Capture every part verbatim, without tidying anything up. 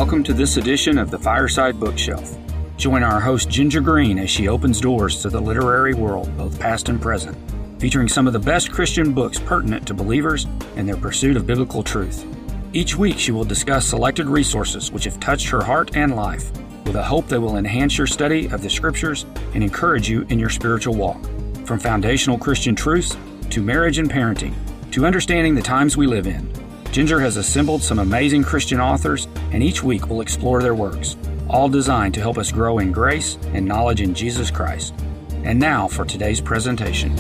welcome to this edition of the Fireside Bookshelf. Join our host Ginger Green as she opens doors to the literary world, both past and present, featuring some of the best Christian books pertinent to believers and their pursuit of biblical truth. Each week she will discuss selected resources which have touched her heart and life, with a hope they will enhance your study of the Scriptures and encourage you in your spiritual walk. From foundational Christian truths to marriage and parenting, to understanding the times we live in, Ginger has assembled some amazing Christian authors, and each week we'll explore their works, all designed to help us grow in grace and knowledge in Jesus Christ. And now for today's presentation.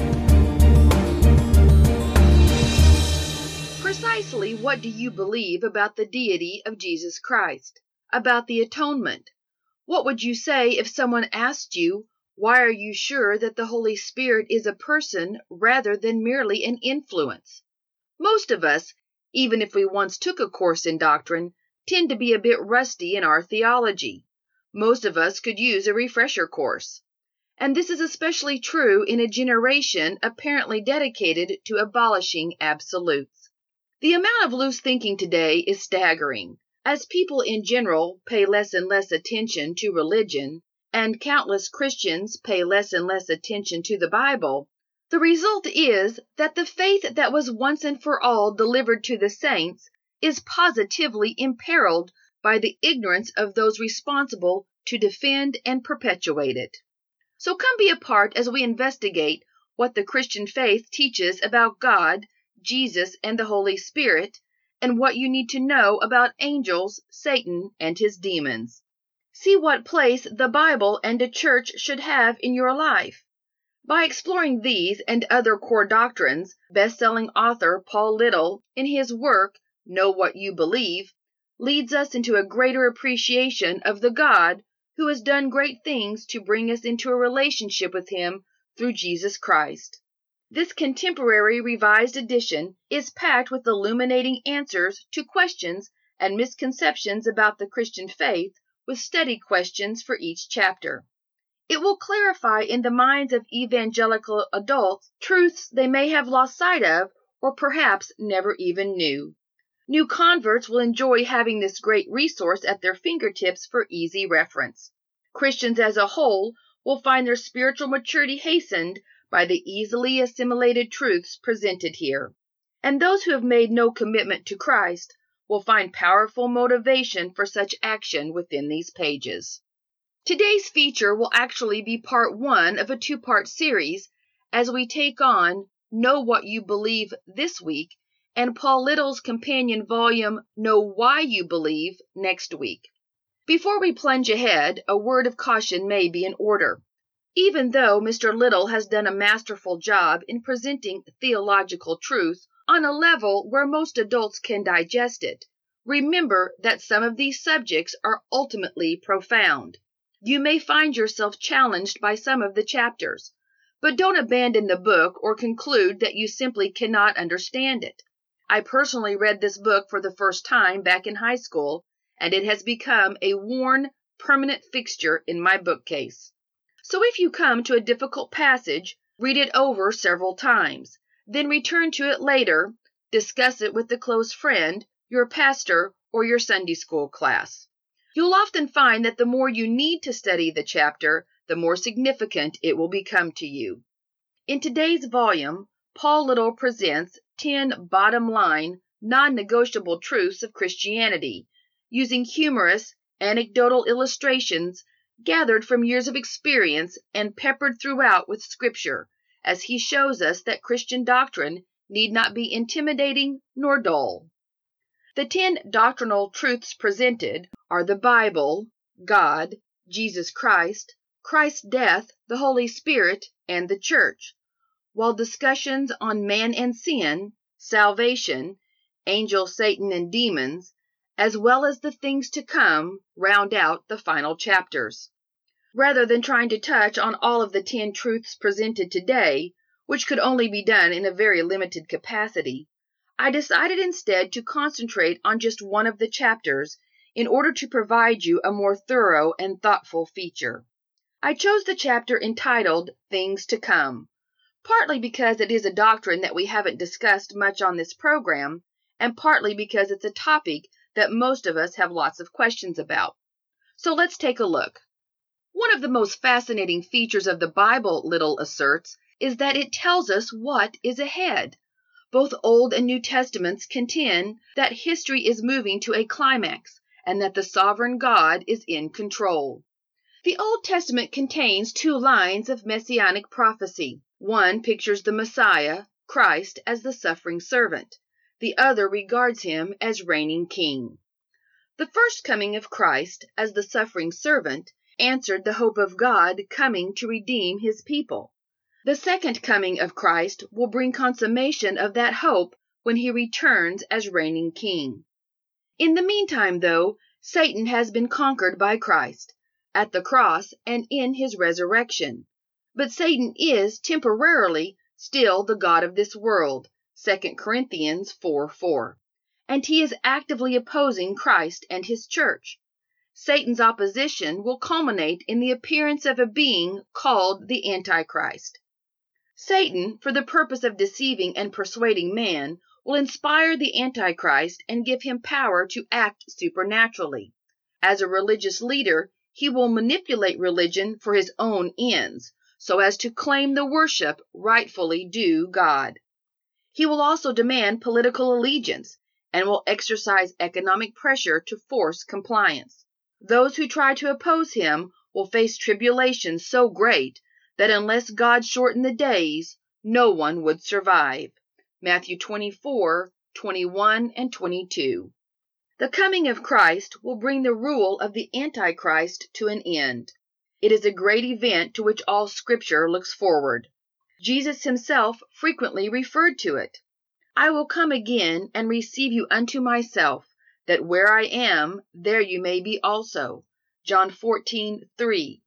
Precisely what do you believe about the deity of Jesus Christ? About the atonement? What would you say if someone asked you, why are you sure that the Holy Spirit is a person rather than merely an influence? Most of us, even if we once took a course in doctrine, tend to be a bit rusty in our theology. Most of us could use a refresher course. And this is especially true in a generation apparently dedicated to abolishing absolutes. The amount of loose thinking today is staggering. As people in general pay less and less attention to religion, and countless Christians pay less and less attention to the Bible, the result is that the faith that was once and for all delivered to the saints is positively imperiled by the ignorance of those responsible to defend and perpetuate it. So come be a part as we investigate what the Christian faith teaches about God, Jesus, and the Holy Spirit, and what you need to know about angels, Satan, and his demons. See what place the Bible and a church should have in your life. By exploring these and other core doctrines, best-selling author Paul Little, in his work, Know What You Believe, leads us into a greater appreciation of the God who has done great things to bring us into a relationship with him through Jesus Christ. This contemporary revised edition is packed with illuminating answers to questions and misconceptions about the Christian faith, with study questions for each chapter. It will clarify in the minds of evangelical adults truths they may have lost sight of or perhaps never even knew. New converts will enjoy having this great resource at their fingertips for easy reference. Christians as a whole will find their spiritual maturity hastened by the easily assimilated truths presented here. And those who have made no commitment to Christ will find powerful motivation for such action within these pages. Today's feature will actually be part one of a two-part series as we take on Know What You Believe this week and Paul Little's companion volume Know Why You Believe next week. Before we plunge ahead, a word of caution may be in order. Even though Mister Little has done a masterful job in presenting theological truth on a level where most adults can digest it, remember that some of these subjects are ultimately profound. You may find yourself challenged by some of the chapters, but don't abandon the book or conclude that you simply cannot understand it. I personally read this book for the first time back in high school, and it has become a worn, permanent fixture in my bookcase. So if you come to a difficult passage, read it over several times, then return to it later, discuss it with a close friend, your pastor, or your Sunday school class. You'll often find that the more you need to study the chapter, the more significant it will become to you. In today's volume, Paul Little presents ten bottom-line, non-negotiable truths of Christianity, using humorous, anecdotal illustrations gathered from years of experience and peppered throughout with Scripture, as he shows us that Christian doctrine need not be intimidating nor dull. The ten doctrinal truths presented are the Bible, God, Jesus Christ, Christ's death, the Holy Spirit, and the Church, while discussions on man and sin, salvation, angels, Satan, and demons, as well as the things to come, round out the final chapters. Rather than trying to touch on all of the ten truths presented today, which could only be done in a very limited capacity, I decided instead to concentrate on just one of the chapters in order to provide you a more thorough and thoughtful feature. I chose the chapter entitled Things to Come, partly because it is a doctrine that we haven't discussed much on this program, and partly because it's a topic that most of us have lots of questions about. So let's take a look. One of the most fascinating features of the Bible, Little asserts, is that it tells us what is ahead. Both Old and New Testaments contend that history is moving to a climax and that the sovereign God is in control. The Old Testament contains two lines of messianic prophecy. One pictures the Messiah, Christ, as the suffering servant. The other regards him as reigning king. The first coming of Christ as the suffering servant answered the hope of God coming to redeem his people. The second coming of Christ will bring consummation of that hope when he returns as reigning king. In the meantime, though, Satan has been conquered by Christ, at the cross and in his resurrection. But Satan is temporarily still the god of this world, Second Corinthians four four, and he is actively opposing Christ and his church. Satan's opposition will culminate in the appearance of a being called the Antichrist. Satan, for the purpose of deceiving and persuading man, will inspire the Antichrist and give him power to act supernaturally. As a religious leader, he will manipulate religion for his own ends, so as to claim the worship rightfully due God. He will also demand political allegiance and will exercise economic pressure to force compliance. Those who try to oppose him will face tribulation so great that unless God shortened the days, no one would survive. Matthew twenty-four, twenty-one, and twenty-two. The coming of Christ will bring the rule of the Antichrist to an end. It is a great event to which all Scripture looks forward. Jesus himself frequently referred to it. I will come again and receive you unto myself, that where I am, there you may be also. John fourteen three.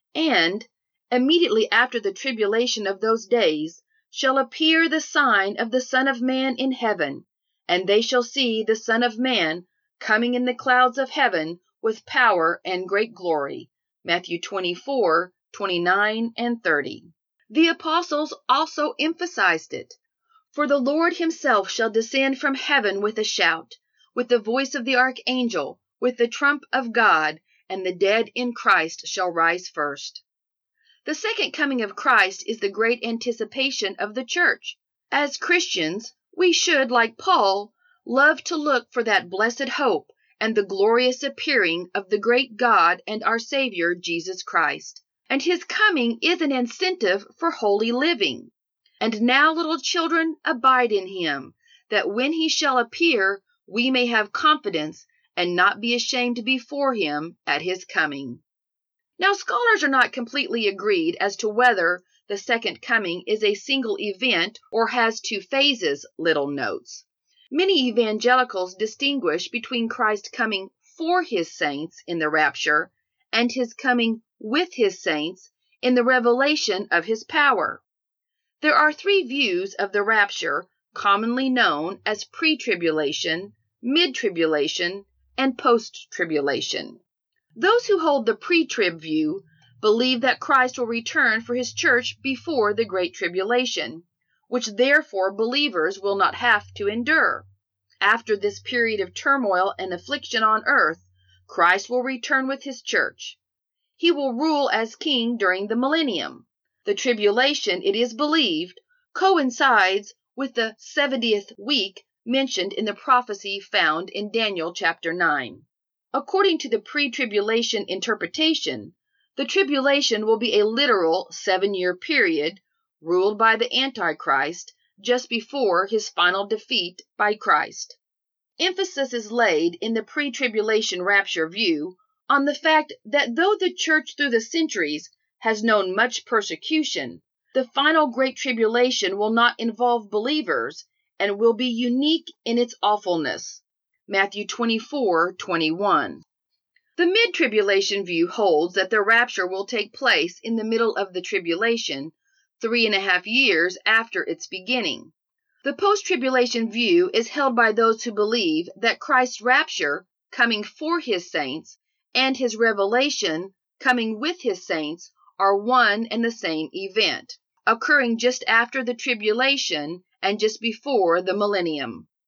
And immediately after the tribulation of those days shall appear the sign of the Son of Man in heaven, and they shall see the Son of Man coming in the clouds of heaven with power and great glory. Matthew twenty-four, twenty-nine, and thirty. The apostles also emphasized it. For the Lord himself shall descend from heaven with a shout, with the voice of the archangel, with the trump of God, and the dead in Christ shall rise first. The second coming of Christ is the great anticipation of the church. As Christians, we should, like Paul, love to look for that blessed hope and the glorious appearing of the great God and our Savior, Jesus Christ. And his coming is an incentive for holy living. And now, little children, abide in him, that when he shall appear, we may have confidence and not be ashamed before him at his coming. Now, scholars are not completely agreed as to whether the second coming is a single event or has two phases, Little notes. Many evangelicals distinguish between Christ coming for his saints in the rapture and his coming with his saints in the revelation of his power. There are three views of the rapture, commonly known as pre-tribulation, mid-tribulation, and post-tribulation. Those who hold the pre-trib view believe that Christ will return for his church before the Great Tribulation, which therefore believers will not have to endure. After this period of turmoil and affliction on earth, Christ will return with his church. He will rule as king during the millennium. The tribulation, it is believed, coincides with the seventieth week mentioned in the prophecy found in Daniel chapter nine. According to the pre-tribulation interpretation, the tribulation will be a literal seven-year period ruled by the Antichrist just before his final defeat by Christ. Emphasis is laid in the pre-tribulation rapture view on the fact that though the church through the centuries has known much persecution, the final Great Tribulation will not involve believers and will be unique in its awfulness. Matthew twenty-four, twenty-one. The mid-tribulation view holds that the rapture will take place in the middle of the tribulation, three and a half years after its beginning. The post-tribulation view is held by those who believe that Christ's rapture, coming for his saints, and his revelation, coming with his saints, are one and the same event, occurring just after the tribulation and just before the millennium.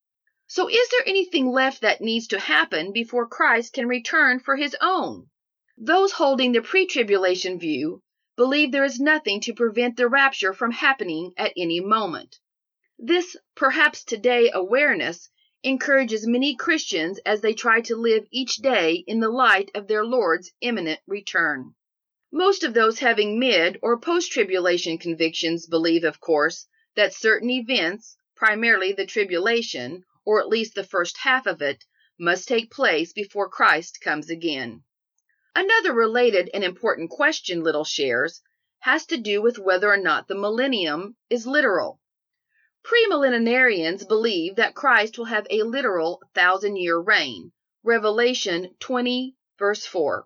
So is there anything left that needs to happen before Christ can return for his own? Those holding the pre-tribulation view believe there is nothing to prevent the rapture from happening at any moment. This perhaps today awareness encourages many Christians as they try to live each day in the light of their Lord's imminent return. Most of those having mid or post-tribulation convictions believe, of course, that certain events, primarily the tribulation, or at least the first half of it, must take place before Christ comes again. Another related and important question Little shares has to do with whether or not the millennium is literal. Premillenarians believe that Christ will have a literal thousand-year reign, Revelation twenty, verse four.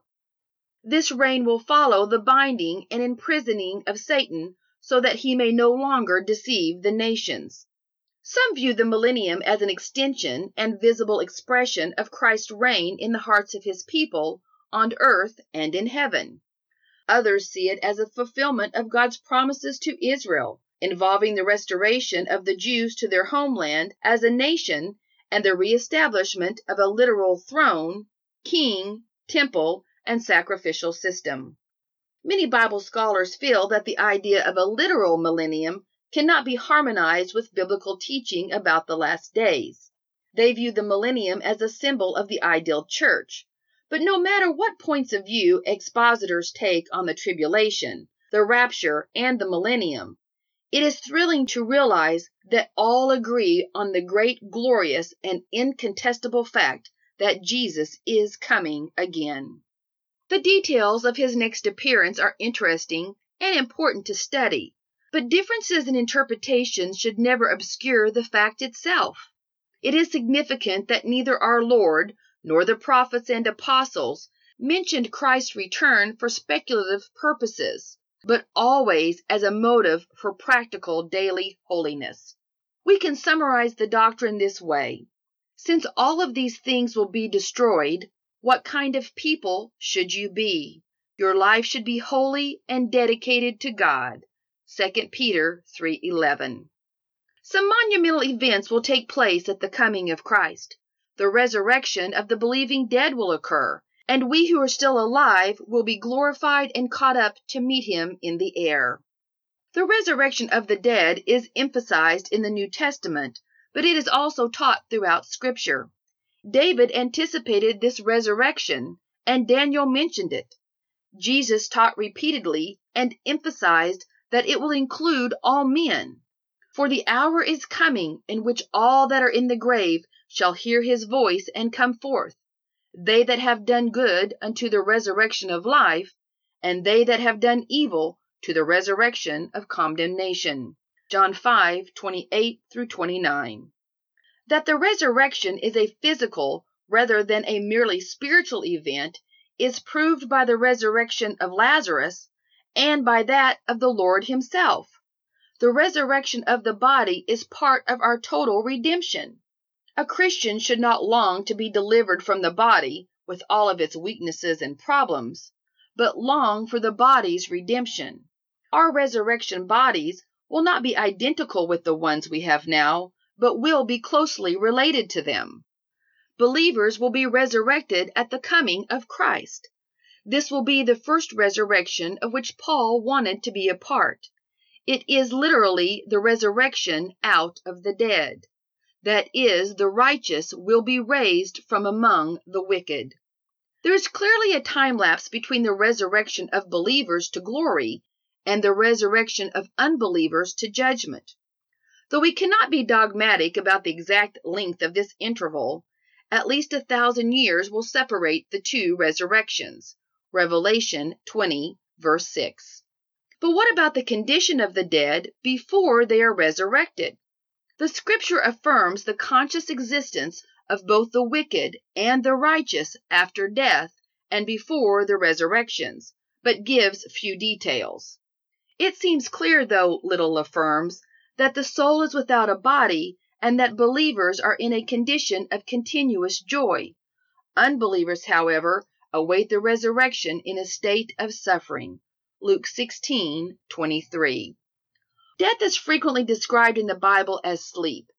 This reign will follow the binding and imprisoning of Satan so that he may no longer deceive the nations. Some view the millennium as an extension and visible expression of Christ's reign in the hearts of his people on earth and in heaven. Others see it as a fulfillment of God's promises to Israel, involving the restoration of the Jews to their homeland as a nation and the reestablishment of a literal throne, king, temple, and sacrificial system. Many Bible scholars feel that the idea of a literal millennium cannot be harmonized with biblical teaching about the last days. They view the millennium as a symbol of the ideal church. But no matter what points of view expositors take on the tribulation, the rapture, and the millennium, it is thrilling to realize that all agree on the great, glorious, and incontestable fact that Jesus is coming again. The details of his next appearance are interesting and important to study, but differences in interpretation should never obscure the fact itself. It is significant that neither our Lord nor the prophets and apostles mentioned Christ's return for speculative purposes, but always as a motive for practical daily holiness. We can summarize the doctrine this way. Since all of these things will be destroyed, what kind of people should you be? Your life should be holy and dedicated to God. Second Peter three eleven. Some monumental events will take place at the coming of Christ. The resurrection of the believing dead will occur, and we who are still alive will be glorified and caught up to meet him in the air. The resurrection of the dead is emphasized in the New Testament, but it is also taught throughout Scripture. David anticipated this resurrection, and Daniel mentioned it. Jesus taught repeatedly and emphasized that it will include all men. For the hour is coming in which all that are in the grave shall hear his voice and come forth, they that have done good unto the resurrection of life, and they that have done evil to the resurrection of condemnation. John five, twenty-eight through twenty-nine. That the resurrection is a physical rather than a merely spiritual event is proved by the resurrection of Lazarus and by that of the Lord himself. The resurrection of the body is part of our total redemption. A Christian should not long to be delivered from the body with all of its weaknesses and problems, but long for the body's redemption. Our resurrection bodies will not be identical with the ones we have now, but will be closely related to them. Believers will be resurrected at the coming of Christ. This will be the first resurrection of which Paul wanted to be a part. It is literally the resurrection out of the dead. That is, the righteous will be raised from among the wicked. There is clearly a time lapse between the resurrection of believers to glory and the resurrection of unbelievers to judgment. Though we cannot be dogmatic about the exact length of this interval, at least a thousand years will separate the two resurrections. Revelation twenty, verse six. But what about the condition of the dead before they are resurrected? The Scripture affirms the conscious existence of both the wicked and the righteous after death and before the resurrections, but gives few details. It seems clear, though Little affirms, that the soul is without a body and that believers are in a condition of continuous joy. Unbelievers, however, await the resurrection in a state of suffering. Luke sixteen, twenty-three. Death is frequently described in the Bible as sleep.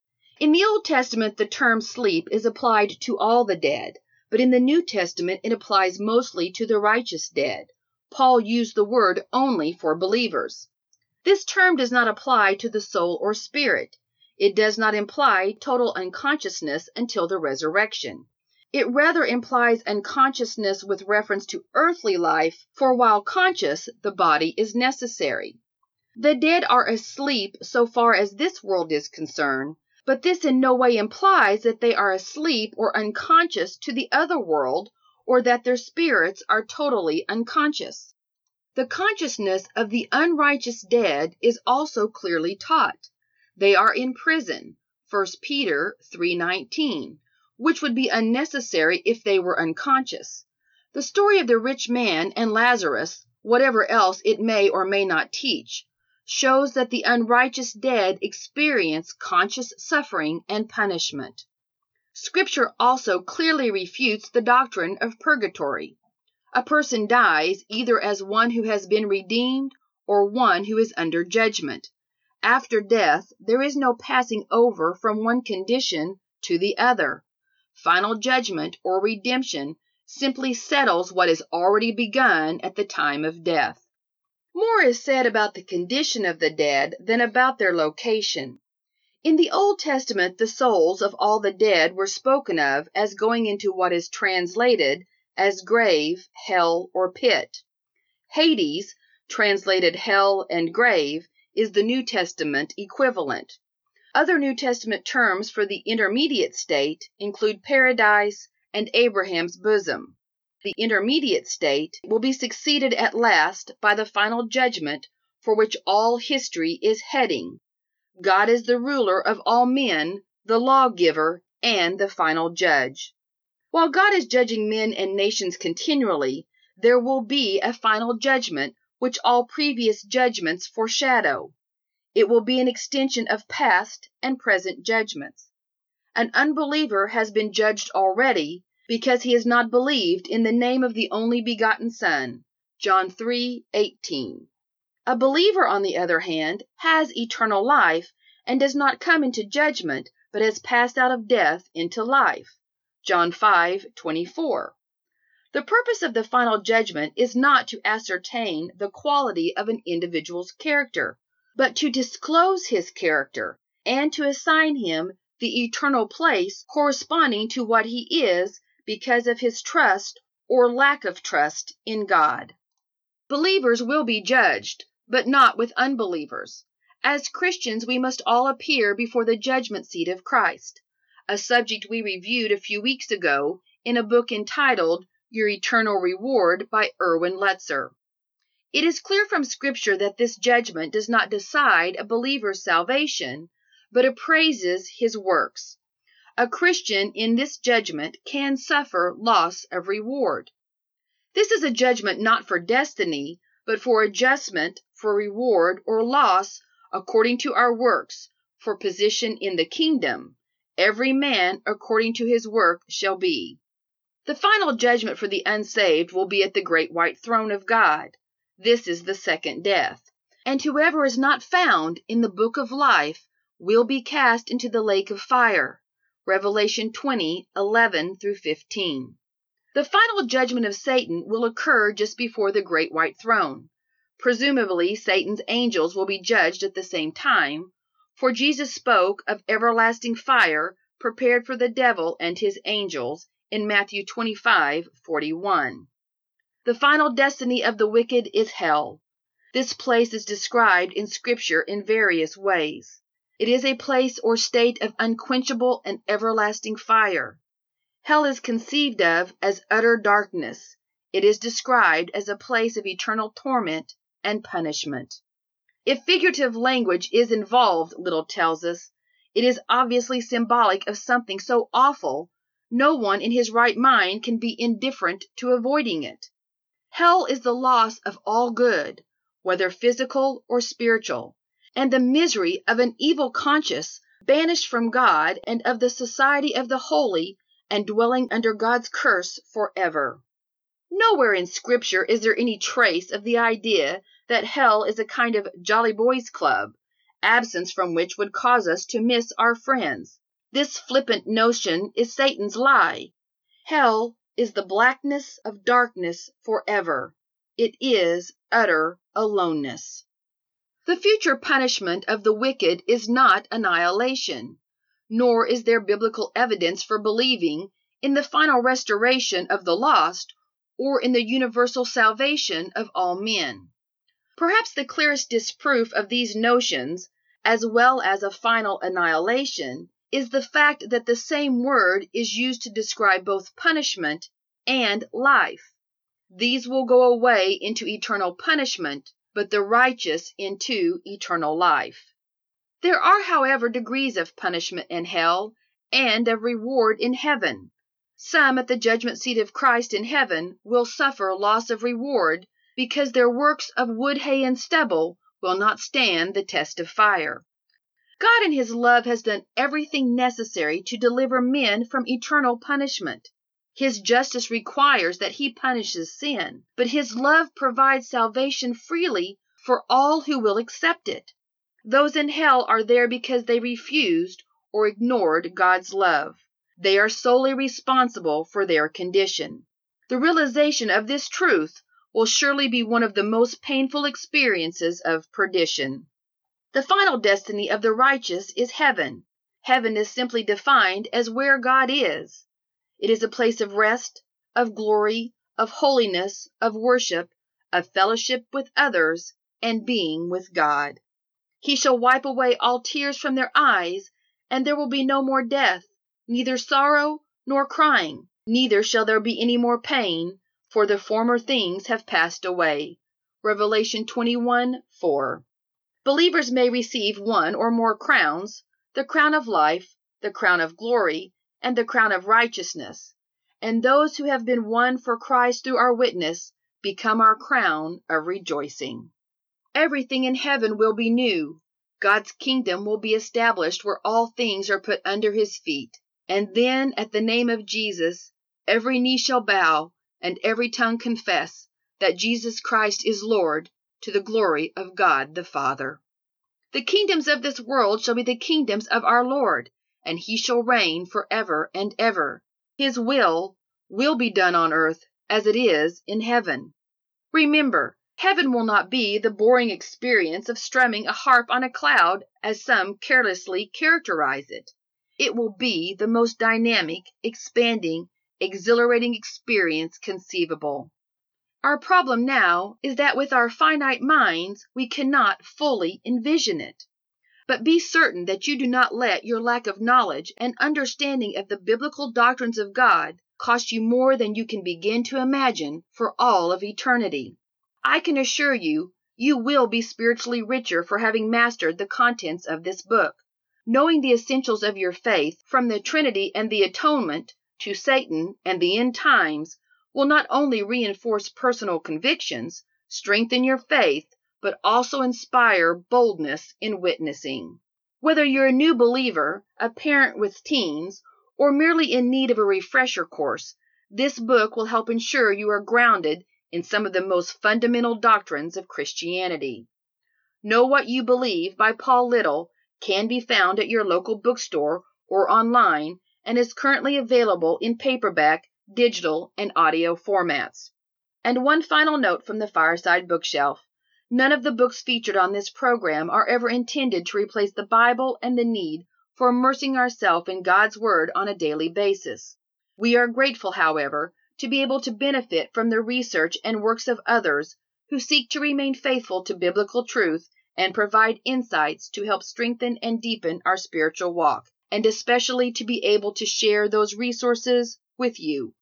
In the Old Testament, the term sleep is applied to all the dead, but in the New Testament, it applies mostly to the righteous dead. Paul used the word only for believers. This term does not apply to the soul or spirit. It does not imply total unconsciousness until the resurrection. It rather implies unconsciousness with reference to earthly life, for while conscious, the body is necessary. The dead are asleep so far as this world is concerned, but this in no way implies that they are asleep or unconscious to the other world, or that their spirits are totally unconscious. The consciousness of the unrighteous dead is also clearly taught. They are in prison, First Peter three nineteen, which would be unnecessary if they were unconscious. The story of the rich man and Lazarus, whatever else it may or may not teach, shows that the unrighteous dead experience conscious suffering and punishment. Scripture also clearly refutes the doctrine of purgatory. A person dies either as one who has been redeemed or one who is under judgment. After death, there is no passing over from one condition to the other. Final judgment or redemption simply settles what is already begun at the time of death. More is said about the condition of the dead than about their location. In the Old Testament, the souls of all the dead were spoken of as going into what is translated as grave, hell, or pit. Hades, translated hell and grave, is the New Testament equivalent. Other New Testament terms for the intermediate state include paradise and Abraham's bosom. The intermediate state will be succeeded at last by the final judgment for which all history is heading. God is the ruler of all men, the lawgiver, and the final judge. While God is judging men and nations continually, there will be a final judgment which all previous judgments foreshadow. It will be an extension of past and present judgments. An unbeliever has been judged already because he has not believed in the name of the only begotten Son, John three eighteen. A believer, on the other hand, has eternal life and does not come into judgment, but has passed out of death into life, John five twenty-four. The purpose of the final judgment is not to ascertain the quality of an individual's character, but to disclose his character and to assign him the eternal place corresponding to what he is because of his trust or lack of trust in God. Believers will be judged, but not with unbelievers. As Christians, we must all appear before the judgment seat of Christ, a subject we reviewed a few weeks ago in a book entitled Your Eternal Reward by Erwin Lutzer. It is clear from Scripture that this judgment does not decide a believer's salvation, but appraises his works. A Christian in this judgment can suffer loss of reward. This is a judgment not for destiny, but for adjustment, for reward or loss according to our works, for position in the kingdom. Every man according to his work shall be. The final judgment for the unsaved will be at the great white throne of God. This is the second death. And whoever is not found in the book of life will be cast into the lake of fire. Revelation twenty eleven through fifteen. The final judgment of Satan will occur just before the great white throne. Presumably, Satan's angels will be judged at the same time, for Jesus spoke of everlasting fire prepared for the devil and his angels in Matthew twenty-five forty-one. The final destiny of the wicked is hell. This place is described in Scripture in various ways. It is a place or state of unquenchable and everlasting fire. Hell is conceived of as utter darkness. It is described as a place of eternal torment and punishment. If figurative language is involved, Little tells us, it is obviously symbolic of something so awful, no one in his right mind can be indifferent to avoiding it. Hell is the loss of all good, whether physical or spiritual, and the misery of an evil conscience banished from God and of the society of the holy and dwelling under God's curse forever. Nowhere in Scripture is there any trace of the idea that hell is a kind of jolly boys club, absence from which would cause us to miss our friends. This flippant notion is Satan's lie. Hell is the blackness of darkness forever. It is utter aloneness. The future punishment of the wicked is not annihilation, nor is there biblical evidence for believing in the final restoration of the lost or in the universal salvation of all men. Perhaps the clearest disproof of these notions, as well as a final annihilation, is the fact that the same word is used to describe both punishment and life. These will go away into eternal punishment, but the righteous into eternal life. There are, however, degrees of punishment in hell and of reward in heaven. Some at the judgment seat of Christ in heaven will suffer loss of reward because their works of wood, hay, and stubble will not stand the test of fire. God in His love has done everything necessary to deliver men from eternal punishment. His justice requires that He punishes sin, but His love provides salvation freely for all who will accept it. Those in hell are there because they refused or ignored God's love. They are solely responsible for their condition. The realization of this truth will surely be one of the most painful experiences of perdition. The final destiny of the righteous is heaven. Heaven is simply defined as where God is. It is a place of rest, of glory, of holiness, of worship, of fellowship with others, and being with God. He shall wipe away all tears from their eyes, and there will be no more death, neither sorrow nor crying, neither shall there be any more pain, for the former things have passed away. Revelation twenty-one four. Believers may receive one or more crowns, the crown of life, the crown of glory, and the crown of righteousness, and those who have been won for Christ through our witness become our crown of rejoicing. Everything in heaven will be new. God's kingdom will be established where all things are put under His feet, and then at the name of Jesus, every knee shall bow, and every tongue confess that Jesus Christ is Lord, to the glory of God the Father. The kingdoms of this world shall be the kingdoms of our Lord, and He shall reign forever and ever. His will will be done on earth as it is in heaven. Remember, heaven will not be the boring experience of strumming a harp on a cloud, as some carelessly characterize it. It will be the most dynamic, expanding, exhilarating experience conceivable. Our problem now is that with our finite minds, we cannot fully envision it. But be certain that you do not let your lack of knowledge and understanding of the biblical doctrines of God cost you more than you can begin to imagine for all of eternity. I can assure you, you will be spiritually richer for having mastered the contents of this book. Knowing the essentials of your faith, from the Trinity and the Atonement to Satan and the end times, will not only reinforce personal convictions, strengthen your faith, but also inspire boldness in witnessing. Whether you're a new believer, a parent with teens, or merely in need of a refresher course, this book will help ensure you are grounded in some of the most fundamental doctrines of Christianity. Know What You Believe by Paul Little can be found at your local bookstore or online and is currently available in paperback, digital, and audio formats. And one final note from the Fireside Bookshelf. None of the books featured on this program are ever intended to replace the Bible and the need for immersing ourselves in God's Word on a daily basis. We are grateful, however, to be able to benefit from the research and works of others who seek to remain faithful to biblical truth and provide insights to help strengthen and deepen our spiritual walk, and especially to be able to share those resources with you.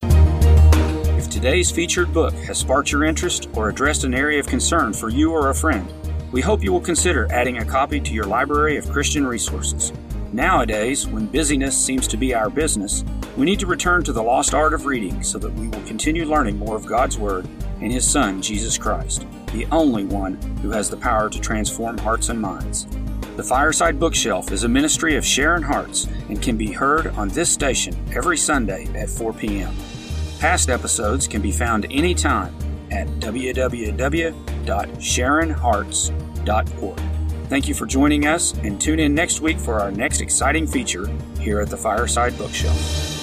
If today's featured book has sparked your interest or addressed an area of concern for you or a friend, we hope you will consider adding a copy to your library of Christian resources. Nowadays, when busyness seems to be our business, we need to return to the lost art of reading so that we will continue learning more of God's Word and His Son, Jesus Christ, the only one who has the power to transform hearts and minds. The Fireside Bookshelf is a ministry of Sharon Hearts and can be heard on this station every Sunday at four p.m. Past episodes can be found anytime at w w w dot sharon hearts dot org. Thank you for joining us, and tune in next week for our next exciting feature, here at the Fireside Bookshelf.